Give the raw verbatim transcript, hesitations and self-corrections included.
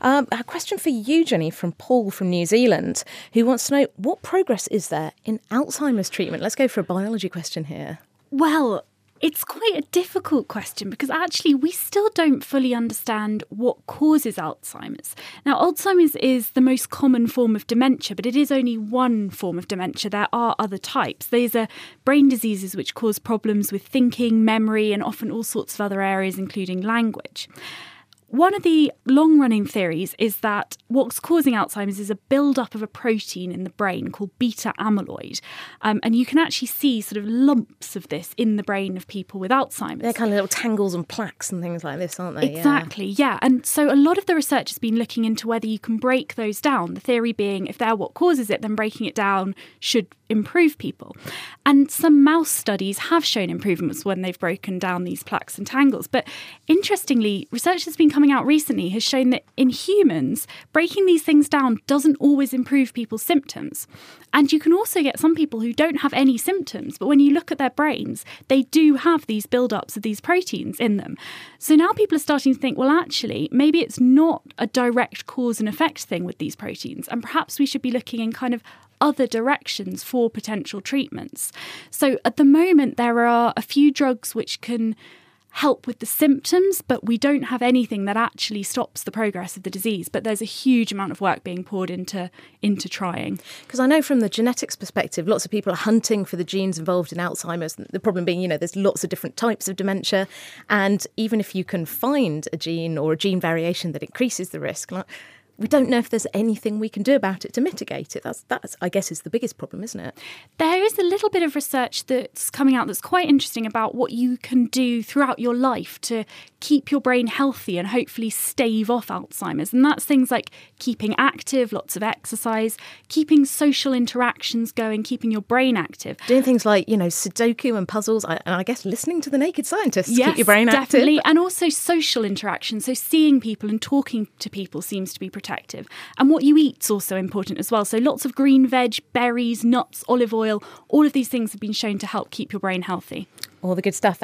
Um, a question for you, Jenny, from Paul from New Zealand, who wants to know, what progress is there in Alzheimer's treatment? Let's go for a biology question here. Well, it's quite a difficult question because actually we still don't fully understand what causes Alzheimer's. Now, Alzheimer's is the most common form of dementia, but it is only one form of dementia. There are other types. These are brain diseases which cause problems with thinking, memory, and often all sorts of other areas, including language. One of the long-running theories is that what's causing Alzheimer's is a build-up of a protein in the brain called beta amyloid. Um, and you can actually see sort of lumps of this in the brain of people with Alzheimer's. They're kind of little tangles and plaques and things like this, aren't they? Exactly, yeah. yeah. And so a lot of the research has been looking into whether you can break those down. The theory being if they're what causes it, then breaking it down should improve people. And some mouse studies have shown improvements when they've broken down these plaques and tangles. But interestingly, research that's been coming out recently has shown that in humans, breaking these things down doesn't always improve people's symptoms. And you can also get some people who don't have any symptoms, but when you look at their brains, they do have these build-ups of these proteins in them. So now people are starting to think, well, actually, maybe it's not a direct cause and effect thing with these proteins, and perhaps we should be looking in kind of other directions for potential treatments. So at the moment, there are a few drugs which can help with the symptoms, but we don't have anything that actually stops the progress of the disease. But there's a huge amount of work being poured into into trying. Because I know from the genetics perspective, lots of people are hunting for the genes involved in Alzheimer's. The problem being, you know, there's lots of different types of dementia. And even if you can find a gene or a gene variation that increases the risk, like, we don't know if there's anything we can do about it to mitigate it. That's, that's, I guess, is the biggest problem, isn't it? There is a little bit of research that's coming out that's quite interesting about what you can do throughout your life to keep your brain healthy and hopefully stave off Alzheimer's. And that's things like keeping active, lots of exercise, keeping social interactions going, keeping your brain active. Doing things like, you know, Sudoku and puzzles, and I guess listening to the Naked Scientists yes, to keep your brain active. Definitely. And also social interaction. So seeing people and talking to people seems to be protective. And what you eat's also important as well. So lots of green veg, berries, nuts, olive oil, all of these things have been shown to help keep your brain healthy. All the good stuff.